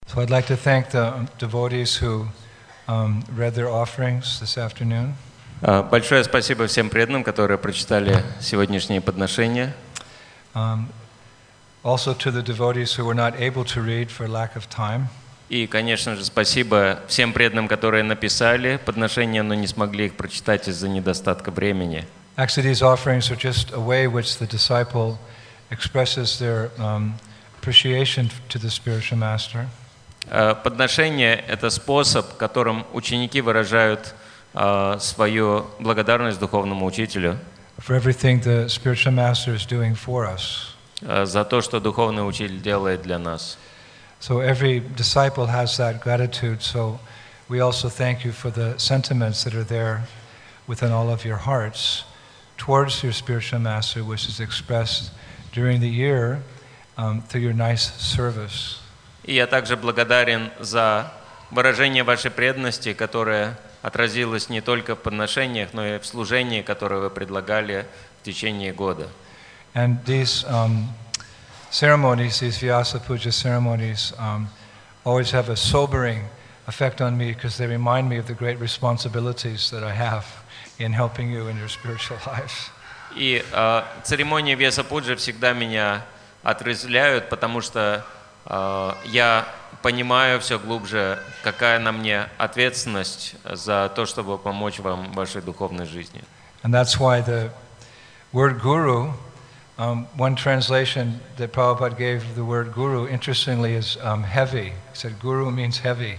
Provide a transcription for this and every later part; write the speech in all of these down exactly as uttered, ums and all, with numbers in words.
So I'd like to thank the devotees who um, read their offerings this afternoon. Большое спасибо всем преданным, которые прочитали сегодняшние подношения. Um, also to the devotees who were not able to read for lack of time. И, конечно же, спасибо всем преданным, которые написали подношения, но не смогли их прочитать из-за недостатка времени. Actually, these offerings are just a way which the disciple expresses their um, appreciation to the spiritual master. Подношение – это способ, которым ученики выражают uh, свою благодарность духовному учителю for everything the spiritual master is doing for us. uh, за то, что духовный учитель делает для нас. So every disciple has that gratitude. So we also thank you for the sentiments that are there within all of your hearts towards your spiritual master, which is expressed during the year um, through your nice service. И я также благодарен за выражение вашей преданности, которое отразилось не только в подношениях, но и в служении, которое вы предлагали в течение года. And these um, ceremonies, these Vyasa Puja ceremonies, um, always have a sobering effect on me because they remind me of the great responsibilities that I have in helping you in your spiritual lives. И э, церемонии Vyasa Puja всегда меня отрезвляют, потому что э, я понимаю все глубже, какая на мне ответственность за то, чтобы помочь вам в вашей духовной жизни. And that's why the word guru, um, one translation that Prabhupada gave of the word guru, interestingly, is um, heavy. He said guru means heavy.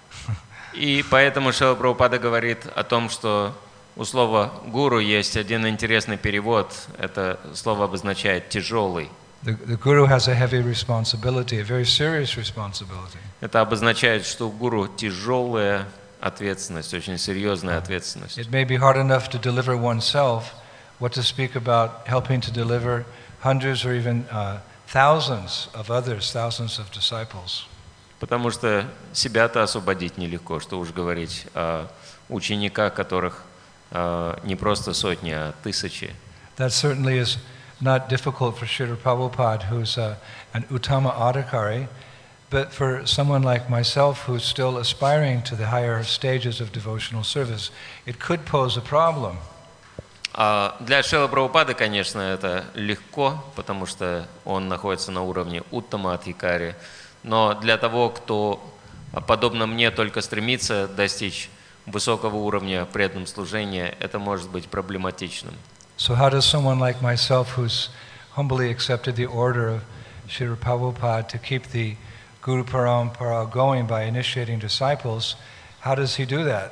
И поэтому Шрила Прабхупада говорит о том, что у слова гуру есть один интересный перевод. Это слово обозначает тяжелый. The, the guru has a heavy responsibility, a very serious responsibility. Это обозначает, что у гуру тяжелая ответственность, очень серьезная ответственность. It may be hard enough to deliver oneself, what to speak about helping to deliver hundreds or even uh, thousands of others, thousands of disciples. Потому что себя-то освободить нелегко, что уж говорить о учениках, которых uh, не просто сотни, а тысячи. That certainly is not difficult for Srila Prabhupada, who's a, an Uttama Adhikari, but for someone like myself who's still aspiring to the higher stages of devotional service, it could pose a problem. Uh, для Шрилы Прабхупады, конечно, это легко, потому что он находится на уровне Уттама Адхикари. Но для того, кто, подобно мне, только стремится достичь высокого уровня в преданном служении, это может быть проблематичным. So how does someone like myself, who's humbly accepted the order of Srila Prabhupada to keep the Guru Parampara going by initiating disciples, how does he do that?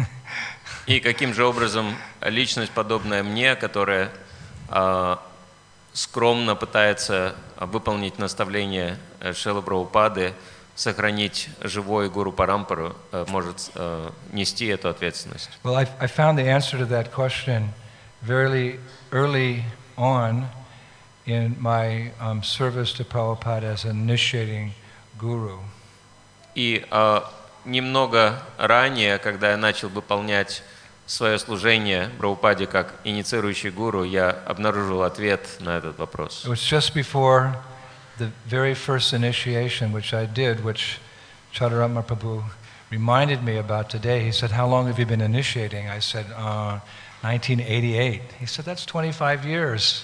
И каким же образом личность, подобная мне, которая э, скромно пытается выполнить наставление Шрилы Прабхупады, сохранить живой Гуру Парампару, э, может э, нести эту ответственность? Well, I, I found the answer to that question very early on in my um, service to Prabhupada as an initiating guru. И э, немного ранее, когда я начал выполнять свое служение Прабхупаде как инициирующий гуру, я обнаружил ответ на этот вопрос. It was just before the very first initiation which I did, which Chaturama Prabhu reminded me about today. He said, "How long have you been initiating?" I said, uh, nineteen eighty-eight. He said, "That's twenty-five years."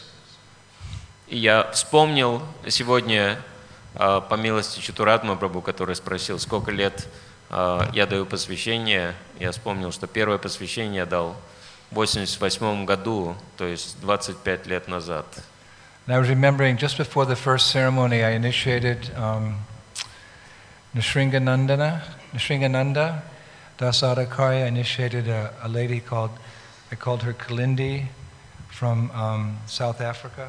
И я вспомнил сегодня, э, по милости Чатуратмы Прабху, который спросил, сколько лет я даю посвящение. Я вспомнил, что первое посвящение я дал в восемьдесят восьмом году, то есть двадцать пять лет назад. And I was remembering just before the first ceremony, I initiated um, Nishringanandana, Nishringananda Dasadakari. I initiated a, a lady called, I called her Kalindi from um, South Africa.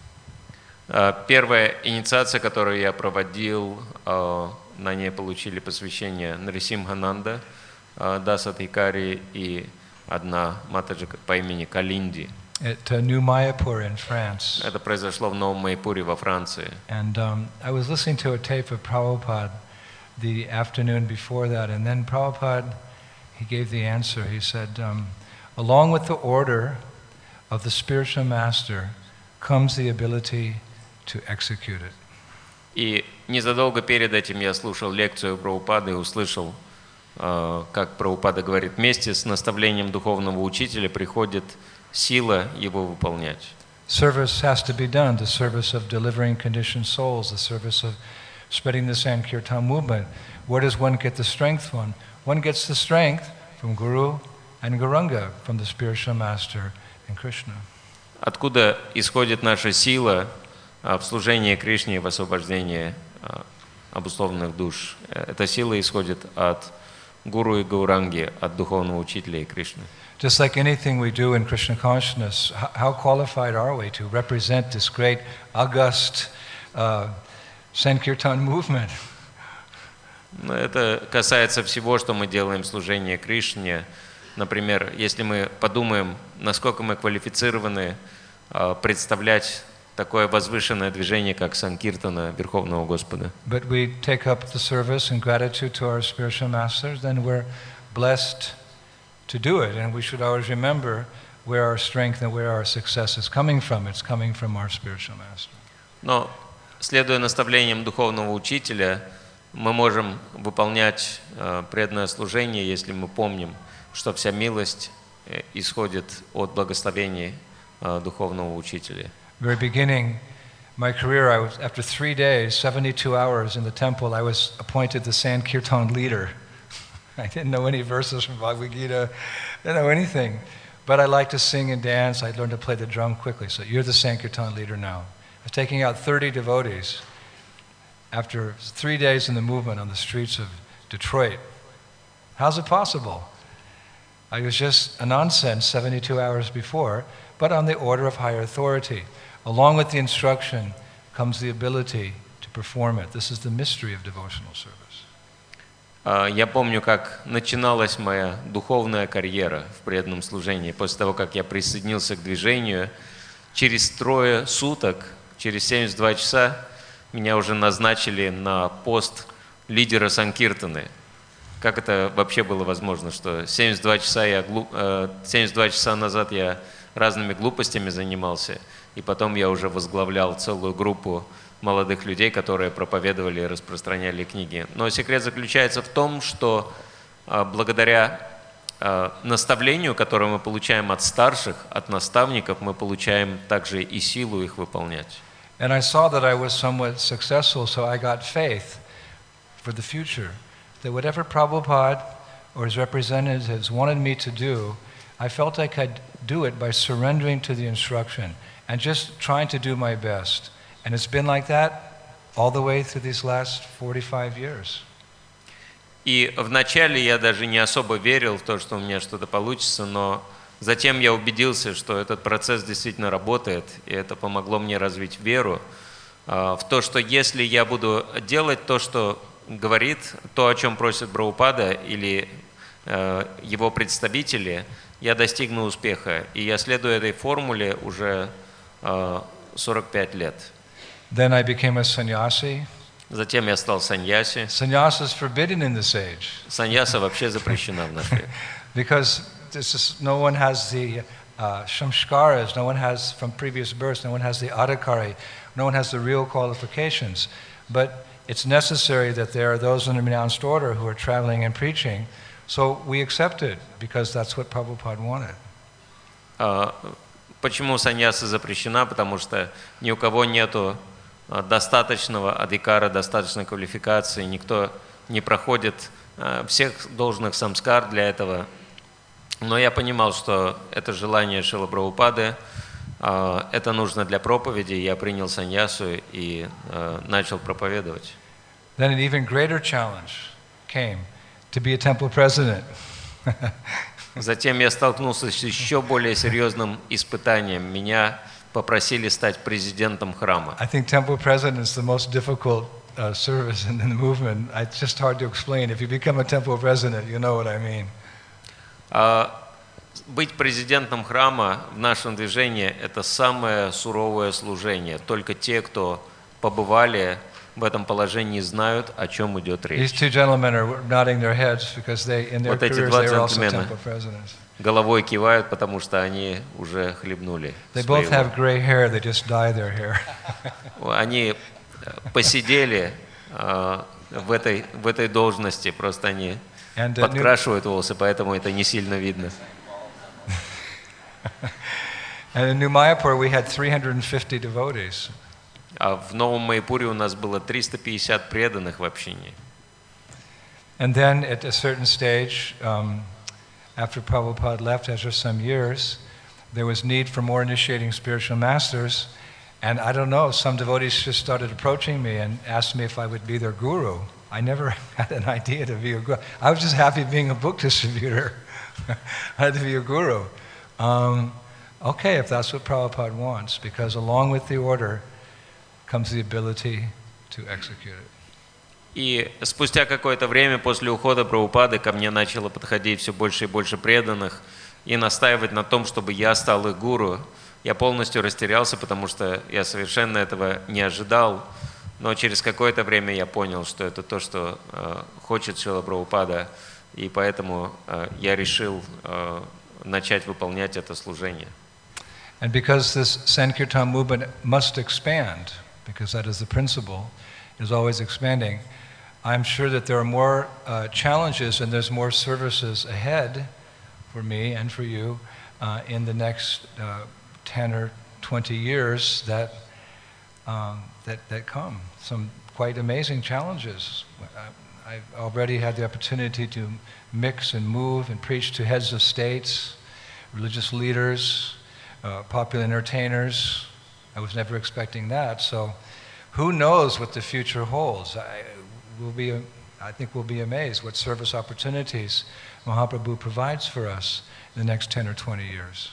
Первая инициация, которую я проводил, на ней получили посвящение Нарисимхананда, Дасадхикари и одна матаджи по имени Калинди. At uh, New Mayapur in France. Это произошло в Новом Майяпуре во Франции. And um, I was listening to a tape of Prabhupada the afternoon before that, and then Prabhupada, he gave the answer. He said, um, along with the order of the spiritual master comes the ability to execute it. И незадолго перед этим я слушал лекцию Прабхупады и услышал, как Прабхупада говорит, вместе с наставлением духовного учителя приходит сила его выполнять. Service has to be done, the service of delivering conditioned souls, the service of spreading the Sankirtan movement. Where does one get the strength from? One gets the strength from Guru and Gauranga, from the spiritual master and Krishna. Откуда исходит наша сила в служении Кришне и в освобождении обусловленных душ? Эта сила исходит от Гуру и Гауранги, от духовного учителя и Кришны. Just like anything we do in Krishna consciousness, how qualified are we to represent this great, august uh, Sankirtan movement? Это касается всего, что мы делаем в служении Кришне. Например, если мы подумаем, насколько мы квалифицированы uh, представлять такое возвышенное движение, как Санкиртана Верховного Господа. But we take up the service in gratitude to our spiritual masters, then we're blessed to do it, and we should always remember where our strength and where our success is coming from. It's coming from our spiritual master. Но, следуя наставлениям духовного учителя, мы можем выполнять uh, преданное служение, если мы помним, что вся милость исходит от благословений uh, духовного учителя. Very beginning my career, I was after three days, seventy-two hours in the temple, I was appointed the Sankirtan leader. I didn't know any verses from Bhagavad Gita, didn't know anything. But I liked to sing and dance. I learned to play the drum quickly. So you're the Sankirtan leader now. I was taking out thirty devotees after three days in the movement on the streets of Detroit. How's it possible? I was just a nonsense seventy-two hours before, but on the order of higher authority. Along with the instruction comes the ability to perform it. This is the mystery of devotional service. Я помню, как начиналась моя духовная карьера в преданном служении. После того, как я присоединился к движению, через трое суток, через семьдесят два часа, меня уже назначили на пост лидера Санкиртаны. Как это вообще было возможно, что семьдесят два часа, я, семьдесят два часа назад я разными глупостями занимался, и потом я уже возглавлял целую группу молодых людей, которые проповедовали и распространяли книги. Но секрет заключается в том, что благодаря наставлению, которое мы получаем от старших, от наставников, мы получаем также и силу их выполнять. And I saw that I was somewhat successful, so I got faith for the future. That whatever Prabhupada or his representatives wanted me to do, I felt I could do it by surrendering to the instruction and just trying to do my best. And it's been like that all the way through these last forty-five years. И вначале я даже не особо верил в то, что у меня что-то получится, но затем я убедился, что этот процесс действительно работает, и это помогло мне развить веру в то, что если я буду делать то, что говорит, то, о чем просит Прабхупада или его представители, я достигну успеха. И я следую этой формуле уже сорок пять лет. Then I became a sannyasi. Затем я стал саньяси. Sannyasa is forbidden in this age. Саньяса вообще запрещена в наш век. Because this is, no one has the uh, shamskaras, no one has from previous births, no one has the adhikari, no one has the real qualifications. But it's necessary that there are those in the renounced order who are traveling and preaching. So we accept it because that's what Prabhupada wanted. Uh, почему саньяса запрещена? Потому что ни у кого нету достаточного адхикара, достаточной квалификации, никто не проходит всех должных самскар для этого. Но я понимал, что это желание Шрилы Прабхупады, это нужно для проповеди, я принял саньясу и начал проповедовать. Then an even greater challenge came to be a temple president. Затем я столкнулся с еще более серьезным испытанием. Меня попросили стать президентом храма. I think temple president is the most difficult uh, service in the movement. It's just hard to explain. If you become a temple president, you know what I mean. Uh, быть президентом храма в нашем движении – это самое суровое служение. Только те, кто побывали в этом положении, знают, о чем идет речь. These two gentlemen are nodding their heads because they, in their Вот эти careers, два they were also джентльмена temple presidents. головой кивают, потому что они уже хлебнули They both своего. have gray hair. They just dye their hair. Они посидели э, в этой, в этой должности, просто они And, uh, подкрашивают волосы, поэтому это не сильно видно. And in New Mayapur we had three hundred fifty devotees. А в Новом Майяпуре у нас было триста пятьдесят преданных в общине. And then at a certain stage, um, after Prabhupada left after some years, there was need for more initiating spiritual masters. And I don't know, some devotees just started approaching me and asked me if I would be their guru. I never had an idea to be a guru. I was just happy being a book distributor. I had to be a guru. Um, okay, if that's what Prabhupada wants, because along with the order comes the ability to execute it. И спустя какое-то время после ухода Прабхупады ко мне начало подходить все больше и больше преданных и настаивать на том, чтобы я стал их гуру. Я полностью растерялся, потому что я совершенно этого не ожидал, но через какое-то время я понял, что это то, что э, хочет Шрила Прабхупада, и поэтому э, я решил э, начать выполнять это служение. And because this Sankirtan movement must expand, because that is the principle, is always expanding, I'm sure that there are more uh, challenges and there's more services ahead for me and for you uh, in the next uh, ten or twenty years that, um, that, that come. Some quite amazing challenges. I've already had the opportunity to mix and move and preach to heads of states, religious leaders, uh, popular entertainers. I was never expecting that. So who knows what the future holds? I, we'll be, I think we'll be amazed what service opportunities Mahaprabhu provides for us in the next ten or twenty years.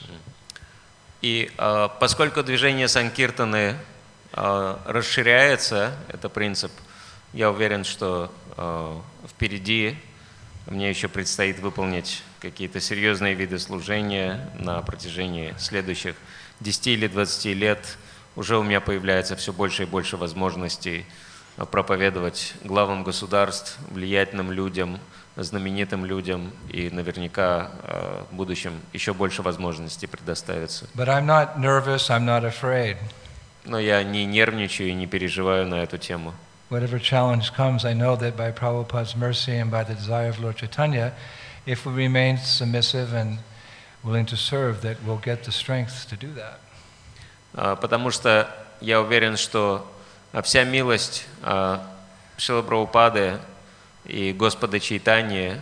И э, поскольку движение Санкиртаны э, расширяется, это принцип, я уверен, что э, впереди мне еще предстоит выполнить какие-то серьезные виды служения на протяжении следующих десяти или двадцати лет. Уже у меня появляется все больше и больше возможностей проповедовать главам государств, влиятельным людям, знаменитым людям, и наверняка в будущем еще больше возможностей предоставится. But I'm not nervous, I'm not afraid. Но я не нервничаю и не переживаю на эту тему. Whatever challenge comes, I know that by Prabhupada's mercy and by the desire of Lord Chaitanya, if we remain submissive and willing to serve, that we'll get the strength to do that. Потому что я уверен, что вся милость Шрилы Прабхупады и Господа Чайтаньи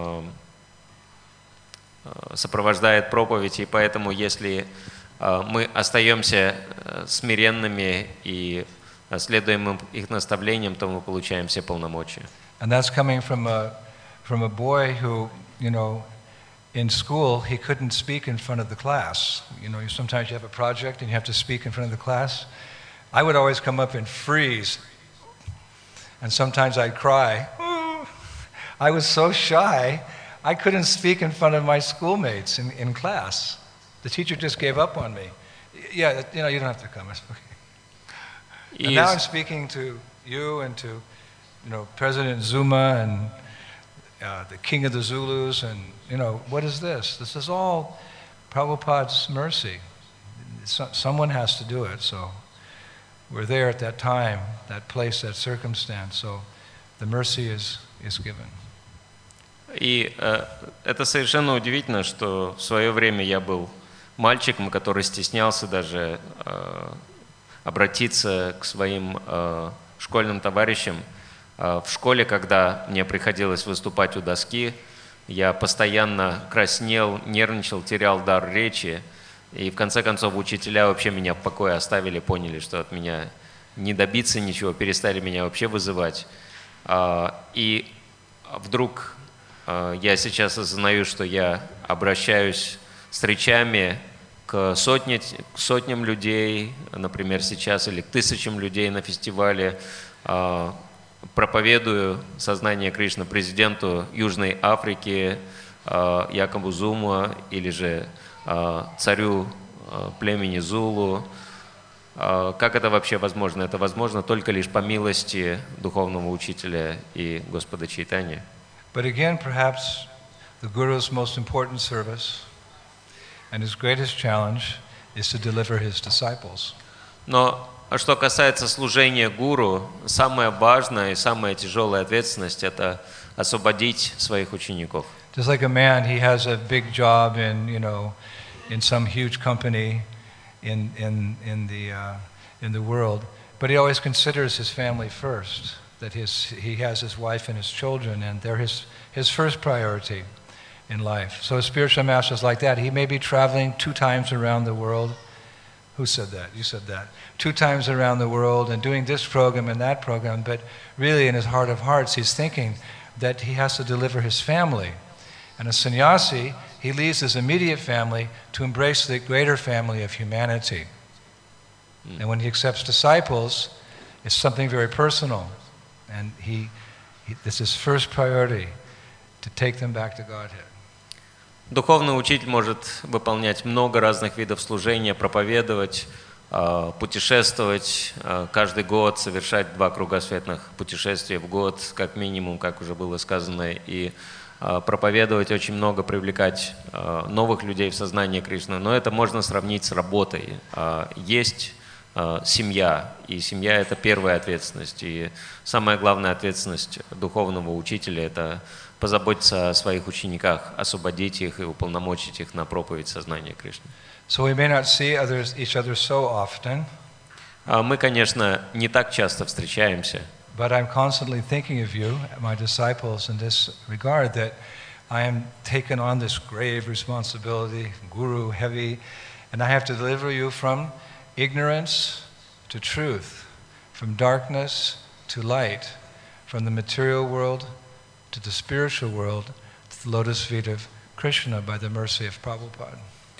сопровождает проповедь, и поэтому, если мы остаемся смиренными и следуем их наставлениям, то мы получаем все полномочия. And that's coming from a from a boy who, you know, in school he couldn't speak in front of the class. You know, sometimes you have a project and you have to speak in front of the class. I would always come up and freeze, and sometimes I'd cry. I was so shy, I couldn't speak in front of my schoolmates in, in class. The teacher just gave up on me. Yeah, you know, you don't have to come. And now I'm speaking to you and to, you know, President Zuma and uh, the King of the Zulus, and, you know, what is this? This is all Prabhupada's mercy. So, someone has to do it, so we're there at that time, that place, that circumstance, so the mercy is, is given. И э, это совершенно удивительно, что в свое время я был мальчиком, который стеснялся даже э, обратиться к своим э, школьным товарищам. Э, в школе, когда мне приходилось выступать у доски, я постоянно краснел, нервничал, терял дар речи. И в конце концов учителя вообще меня в покое оставили, поняли, что от меня не добиться ничего, перестали меня вообще вызывать. Э, и вдруг э, я сейчас осознаю, что я обращаюсь с речами к, сотне, к сотням людей, например, сейчас, или к тысячам людей на фестивале, э, проповедую сознание Кришны президенту Южной Африки э, Якобу Зума, или же э, царю э, племени Зулу. Э, как это вообще возможно? Это возможно только лишь по милости духовного учителя и Господа Чайтаньи. But again, perhaps the Guru's most important service and his greatest challenge is to deliver his disciples. Но что касается служения гуру, самая важная и самая тяжелая ответственность – это освободить своих учеников. Just like a man, he has a big job in, you know, in some huge company in, in, in, the, uh, in the world, but he always considers his family first, that his, he has his wife and his children, and they're his, his first priority in life. So a spiritual master is like that. He may be traveling two times around the world. Who said that? You said that. Two times around the world and doing this program and that program, but really in his heart of hearts, he's thinking that he has to deliver his family. And a sannyasi, he leaves his immediate family to embrace the greater family of humanity. Mm. And when he accepts disciples, it's something very personal. And he, he, this is his first priority, to take them back to Godhead. Духовный учитель может выполнять много разных видов служения, проповедовать, путешествовать каждый год, совершать два кругосветных путешествия в год, как минимум, как уже было сказано, и проповедовать очень много, привлекать новых людей в сознание Кришны. Но это можно сравнить с работой. Есть семья, и семья – это первая ответственность. И самая главная ответственность духовного учителя – это позаботиться о своих учениках, освободить их и уполномочить их на проповедь сознания Кришны. So we may not see others, each other so often. Мы, конечно, не так часто встречаемся. But I'm constantly thinking of you, my disciples, in this regard, that I am taken on this grave responsibility, guru heavy, and I have to deliver you from ignorance to truth, from darkness to light, from the material world to the spiritual world, to the lotus feet of Krishna by the mercy of Prabhupada.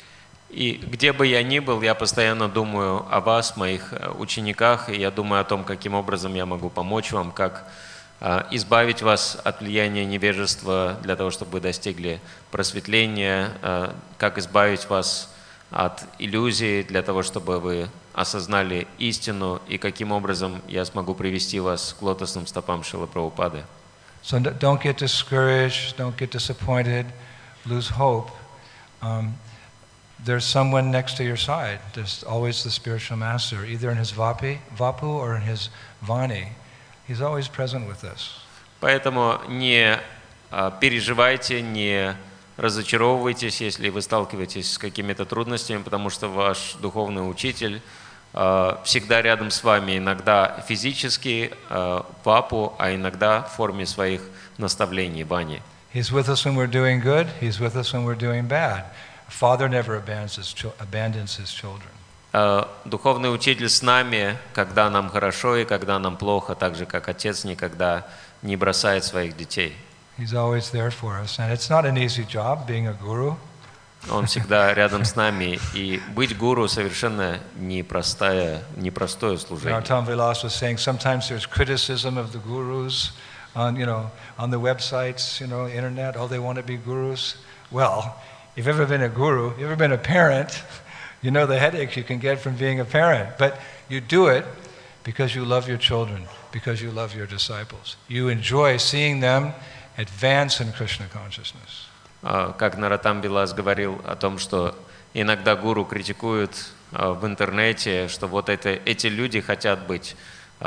И где бы я ни был, я постоянно думаю о вас, моих учениках, и я думаю о том, каким образом я могу помочь вам, как избавить вас от влияния невежества для того, чтобы вы достигли просветления, как избавить вас от иллюзий для того, чтобы вы осознали истину, и каким образом я смогу привести вас к лотосным стопам Шрилы Прабхупады. So don't get discouraged, don't get disappointed, lose hope. Um, there's someone next to your side. There's always the spiritual master, either in his vapi, vapu or in his vani. He's always present with us. Поэтому не переживайте, не разочаровывайтесь, если вы сталкиваетесь с какими-то трудностями, потому что ваш духовный учитель всегда рядом с вами, иногда физически, вапу, а иногда в форме своих наставлений, вани. He's with us when we're doing good, he's with us when we're doing bad. A father never abandons his, abandons his children. Духовный учитель с нами, когда нам хорошо и когда нам плохо, так же, как отец никогда не бросает своих детей. He's always there for us, and it's not an easy job being a guru. Он всегда рядом с нами, и быть гуру совершенно непростое, непростое служение. Narottam Vilas was saying sometimes there's criticism of the gurus on, you know, on the websites, you know, internet. Oh, they want to be gurus. Well, if you've ever been a guru, you've ever been a parent, you know the headaches you can get from being a parent. But you do it because you love your children, because you love your disciples. You enjoy seeing them advance in Krishna consciousness. Как Наротам Вилас говорил о том, что иногда гуру критикуют в интернете, что вот это, эти люди хотят быть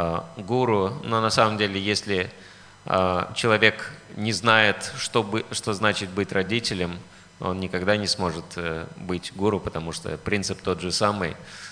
гуру, но на самом деле, если человек не знает, что, бы, что значит быть родителем, он никогда не сможет быть гуру, потому что принцип тот же самый.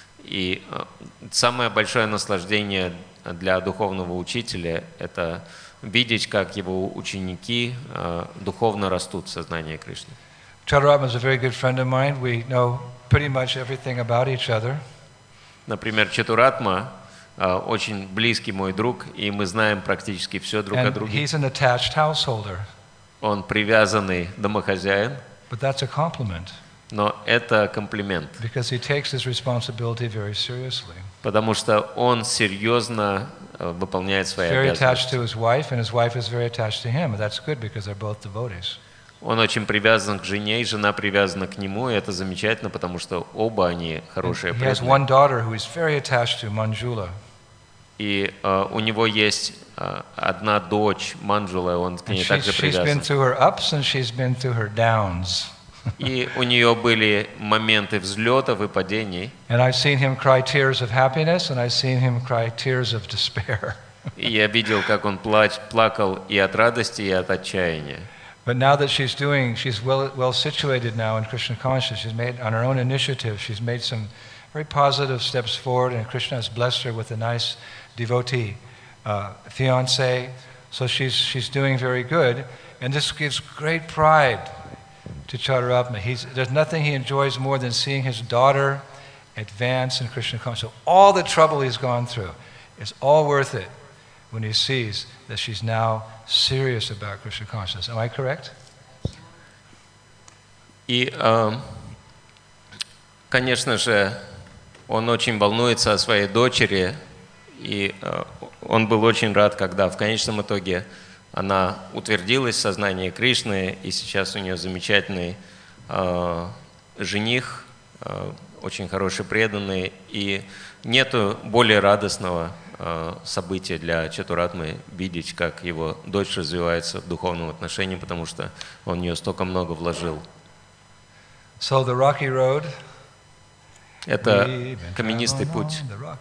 И самое большое наслаждение для духовного учителя – это видеть, как его ученики uh, духовно растут в сознании Кришны. Chaturama is a very good friend of mine. We know pretty much everything about each other. Например, Чатуратма uh, очень близкий мой друг, и мы знаем практически все друг And о друге. he's an attached householder. Он привязанный домохозяин. But that's a compliment. Но это комплимент. Because he takes his responsibility very seriously. Потому что он серьезно выполняет свои very обязанности. Attached to his wife, and his wife is very attached to him. That's good because they're both devotees. Он очень привязан к жене, и жена привязана к нему, и это замечательно, потому что оба они хорошие He has преданные. one daughter who is very attached to Manjula. И uh, у него есть uh, одна дочь, Манджула, он к ней And также she's, she's been привязан. through her ups and she's been through her downs. И у нее были моменты взлетов и падений. And I've seen him cry tears of happiness, and I've seen him cry tears of despair. И я видел, как он плач, плакал и от радости, и от отчаяния. But now that she's doing, she's well, well situated now in Krishna consciousness. She's made, on her own initiative, she's made some very positive steps forward, and Krishna has blessed her with a nice devotee uh, fiancé. So she's, she's doing very good, and this gives great pride to Chaturapma. He's, there's nothing he enjoys more than seeing his daughter advance in Krishna consciousness. So all the trouble he's gone through is all worth it when he sees that she's now serious about Krishna consciousness. Am I correct? И, э, конечно же, он очень волнуется о своей дочери, и э, он был очень рад, когда в конечном итоге она утвердилась в сознании Кришны, и сейчас у нее замечательный э, жених, э, очень хороший преданный, и нету более радостного э, события для Чатуратмы видеть, как его дочь развивается в духовном отношении, потому что он в нее столько много вложил. So the rocky road. Это каменистый путь.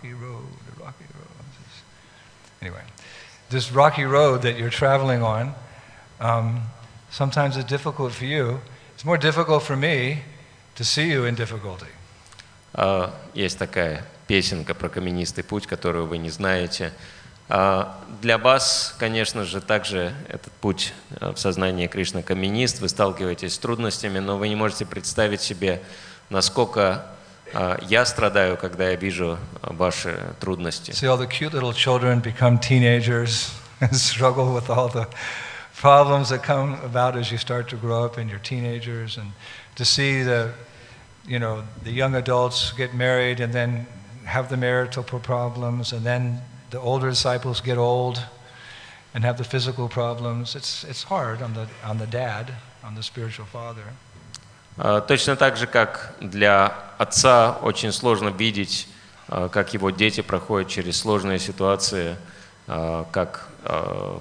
Anyway, this rocky road that you're traveling on, um, sometimes it's difficult for you. It's more difficult for me to see you in difficulty. Uh, есть такая песенка про каменистый путь, которую вы не знаете. Uh, для вас, конечно же, также этот путь в сознании Кришны каменист. Вы сталкиваетесь с трудностями, но вы не можете представить себе, насколько uh, я страдаю, когда я вижу ваши трудности. See all the cute little children become teenagers and struggle with all the problems that come about as you start to grow up and you're teenagers, and to see the, you know, the young adults get married and then have the marital problems, and then the older disciples get old and have the physical problems. It's it's hard on the on the dad, on the spiritual father. Uh, точно так же, как для отца очень сложно видеть, uh, как его дети проходят через сложные ситуации, uh, как uh,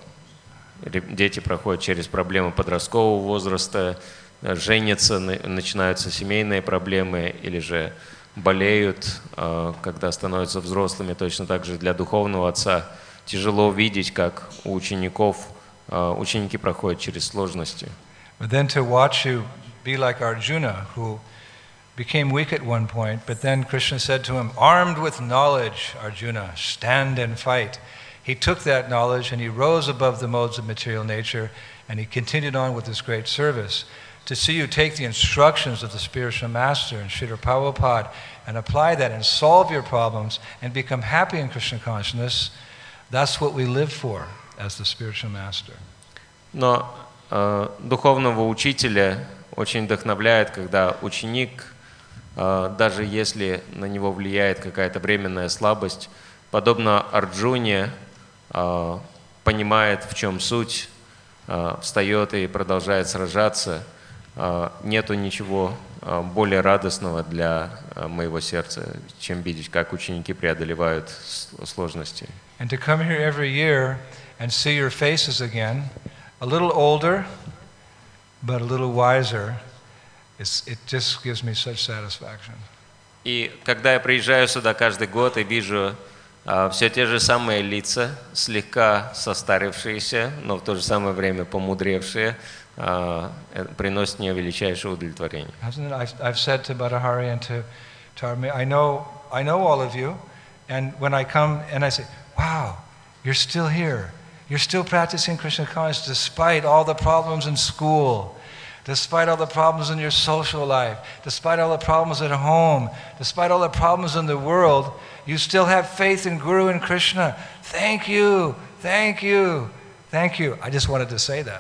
дети проходят через проблемы подросткового возраста, женятся, начинаются семейные проблемы или же болеют, когда становятся взрослыми. Точно так же для духовного отца тяжело видеть, как у учеников, ученики проходят через сложности. But then to watch you be like Arjuna, who became weak at one point, but then Krishna said to him, "Armed with knowledge, Arjuna, stand and fight." He took that knowledge and he rose above the modes of material nature, and he continued on with this great service. To see you take the instructions of the spiritual master and Srila Prabhupada and apply that and solve your problems and become happy in Krishna consciousness, that's what we live for as the spiritual master. Но э, духовного учителя очень вдохновляет, когда ученик, э, даже если на него влияет какая-то временная слабость, подобно Арджуне, э, понимает, в чем суть, э, встает и продолжает сражаться. Нету ничего более радостного для моего сердца, чем видеть, как ученики преодолевают сложности. And to come here every year and see your faces again, a little older, but a little wiser, it's, it just gives me such satisfaction. И когда я приезжаю сюда каждый год и вижу uh, все те же самые лица, слегка состарившиеся, но в то же самое время помудревшие, Uh, приносит мне величайшее удовлетворение. I've, I've said to Badahari and to Tarmi, I know, I know all of you, and when I come and I say, wow, you're still here, you're still practicing Krishna consciousness despite all the problems in school, despite all the problems in your social life, despite all the problems at home, despite all the problems in the world, you still have faith in Guru and Krishna. Thank you, thank you, thank you. I just wanted to say that.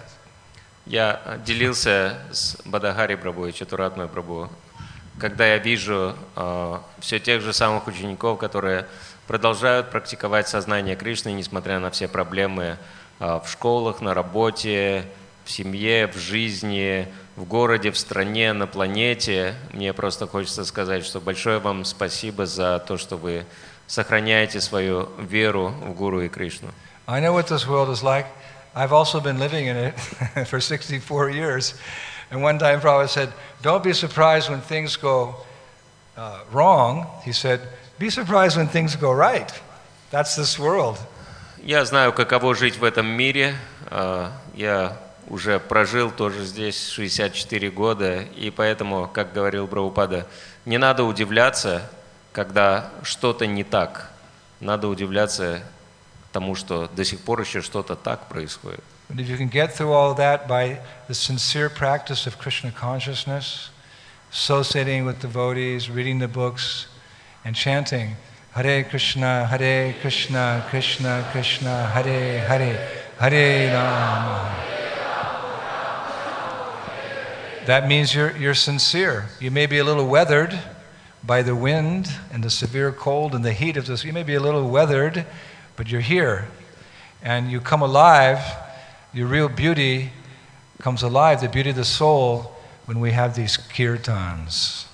Я делился с Бадагари Прабху и Чатуратмой Прабху, когда я вижу э, все тех же самых учеников, которые продолжают практиковать сознание Кришны, несмотря на все проблемы э, в школах, на работе, в семье, в жизни, в городе, в стране, на планете. Мне просто хочется сказать, что большое вам спасибо за то, что вы сохраняете свою веру в Гуру и Кришну. I know what this world is like. I've also been living in it for sixty-four years. And one time Prabhupada said, don't be surprised when things go uh, wrong. He said, be surprised when things go right. That's this world. Я знаю, каково жить в этом мире. Я уже прожил тоже здесь шестьдесят четыре года, и поэтому, как говорил Прабхупада, не надо удивляться, когда что-то не так. Надо удивляться тому, что до сих пор еще что-то так происходит. But if you can get through all that by the sincere practice of Krishna consciousness, associating with devotees, reading the books, and chanting Hare Krishna, Hare Krishna, Krishna Krishna, Hare Hare, Hare Rama. That means you're, you're sincere. You may be a little weathered by the wind and the severe cold and the heat of this. You may be a little weathered, but you're here. And you come alive. Your real beauty comes alive, the beauty of the soul, when we have these kirtans.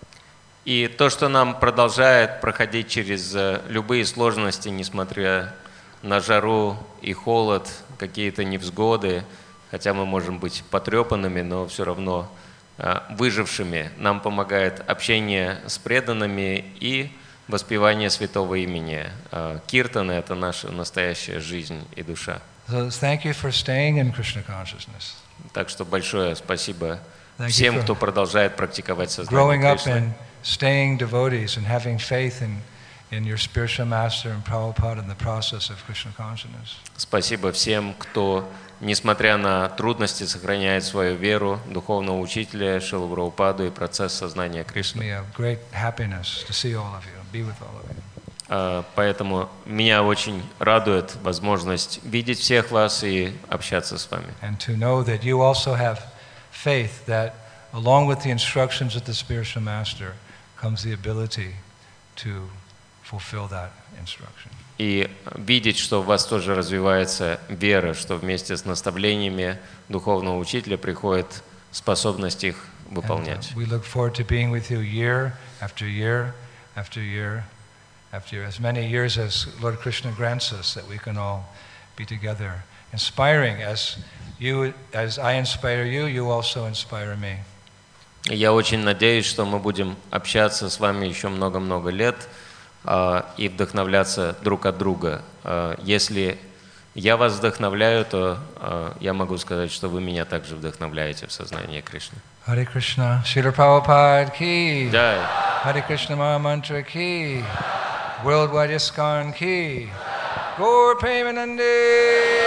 И то, что нам продолжает проходить через любые сложности, несмотря на жару и холод, какие-то невзгоды, хотя мы можем быть потрепанными, но все равно выжившими, нам помогает общение с преданными и воспевание святого имени. Киртаны – это наша настоящая жизнь и душа. So thank you for staying in Krishna consciousness. Так что большое спасибо всем, кто продолжает практиковать сознание Growing up Кришны. and staying devotees and having faith in, in your spiritual master and Prabhupada in the process of Krishna consciousness. Спасибо всем, кто, несмотря на трудности, сохраняет свою веру, духовного учителя Шрилы Прабхупаду и процесс сознания Кришны. It's me a great happiness to see all of you, be with all of you. Поэтому меня очень радует возможность видеть всех вас и общаться с вами. And to know that you also have faith that along with the instructions of the spiritual master comes the ability to fulfill that instruction. И видеть, что в вас тоже развивается вера, что вместе с наставлениями духовного учителя приходит способность их выполнять. And, uh, we look forward to being with you year after year after year after as many years as Lord Krishna grants us, that we can all be together, inspiring as you, as I inspire you, you also inspire me. Я очень надеюсь, что мы будем общаться с вами еще много-много лет э, и вдохновляться друг от друга. Э, если я вас вдохновляю, то э, я могу сказать, что вы меня также вдохновляете в сознании Кришны. Hare Krishna, Srila Prabhupada ki, Jai. Hare Krishna Mahamantra ki, Worldwide ISKCON ki, Gaur Premanande.